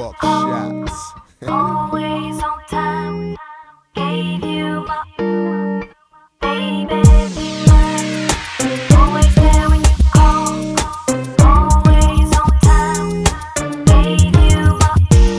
Talk shots. Always on time. Gave you my baby. Always there when you call. Always on time. Gave you my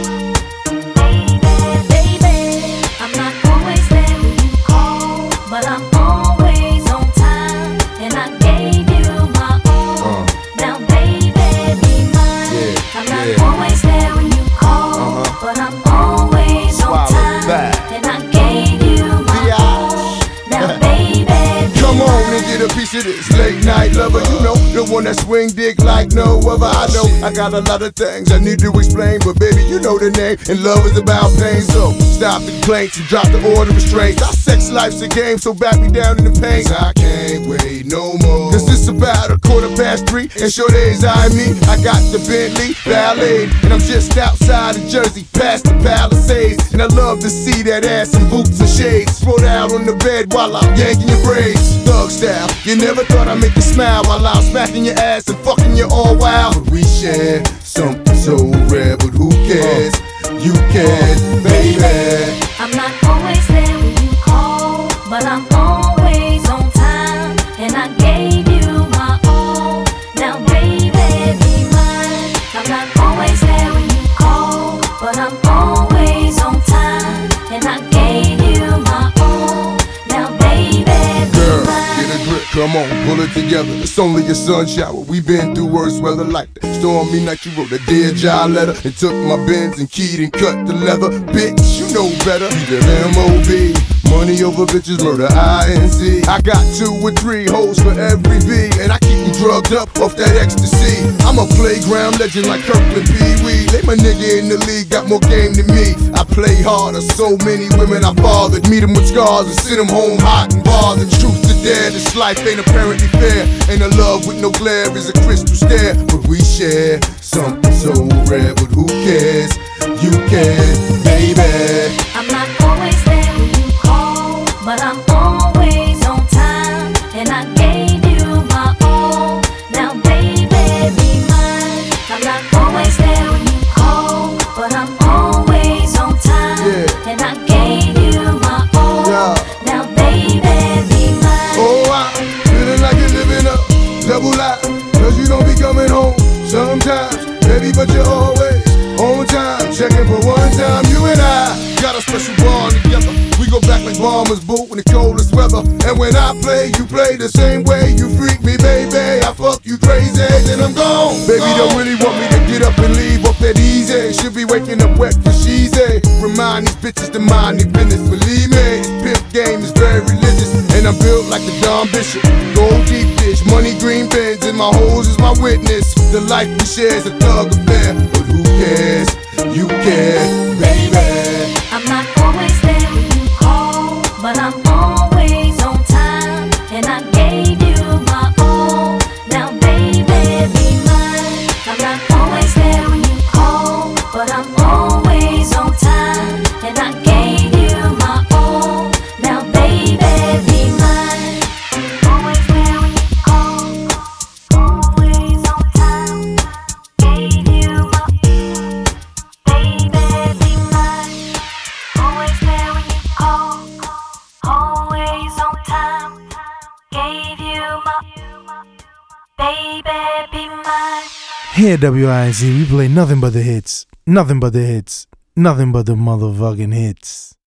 baby. I'm not always there when you call, but I'm always on time, and I gave you my all. Now baby, be mine. I'm not always there when you call, but I'm always on time, and I gave you my all. Now baby, be Come on and get a piece of this late night lover. You know, the one that swing dick like no other. I know I got a lot of things I need to explain, but baby, you know the name, and love is about pain. So stop the complaints and drop the order of restraints. Our sex life's a game, so back me down in the pain. I can't wait no more, cause it's about 3:15, and sure days eyeing me. I got the Bentley Ballet, and I'm just outside of Jersey, past the Palisades. And I love to see that ass in boots and shades, spread out on the bed while I'm yanking your braids. Thug style, you never thought I'd make you smile while I'm smacking your ass and fucking you all wild. But we share something so rare, but who cares? You can, baby. I'm not always there when you call, but I'm always on time, and I gave you my all. Now baby, be mine. I'm not always there when you call, but I'm always on time, and I gave you my all. Now baby, be Girl, mine. get a grip, come on, pull it together. It's only a sun shower, we been through worse weather like that. Stormy night, you wrote a Dear John letter and took my Benz and keyed and cut the leather. Bitch, you know better, we live M.O.B. Money over bitches, murder I.N.C. I got 2 or 3 hoes for every V, and I keep them drugged up off that ecstasy. I'm a playground legend like Kirkland Pee Wee. They my nigga in the league, got more game than me. I play harder, so many women I fathered. Meet them with scars and send them home hot and bothered. Truth to dare, this life ain't apparently fair. Ain't a love with no glare, is a crystal stare. But we share something so rare, but who cares? You can, baby. I'm not always there when you call, but I'm always on time, and I gave you my all. Now baby, be mine. I'm not always there when you call, but I'm always on time, and I gave you my all. Now baby, be mine. Oh, I'm feeling like you're living a double life, cause you don't be coming home sometimes, baby, but you're always on time. Checking for one time, you and I got a special bond together. We go back like bombers boot in the coldest weather. And when I play, you play the same way. You freak me, baby, I fuck you crazy, then I'm gone. Baby, don't really want me to get up and leave off that easy. Should be waking up wet for she's a. Remind these bitches to mind their business. Believe me, this pimp game is very religious, and I'm built like the Don Bishop. Gold deep dish, money green bins, and my hoes is my witness. The life we share is a thug affair, but who cares? You care, baby. I'm not always there when you call, but I'm always on time, and I gave you my all. Now baby, be mine. I'm not always there when you call, but I'm always on time, and I gave you my all. Now baby, be mine. Always there when you call, always on time. Gave you my baby, be mine. Always there when you call, always on time. Gave you my baby, be mine. Here at WIZ, we play nothing but the hits. Nothing but the hits. Nothing but the motherfucking hits.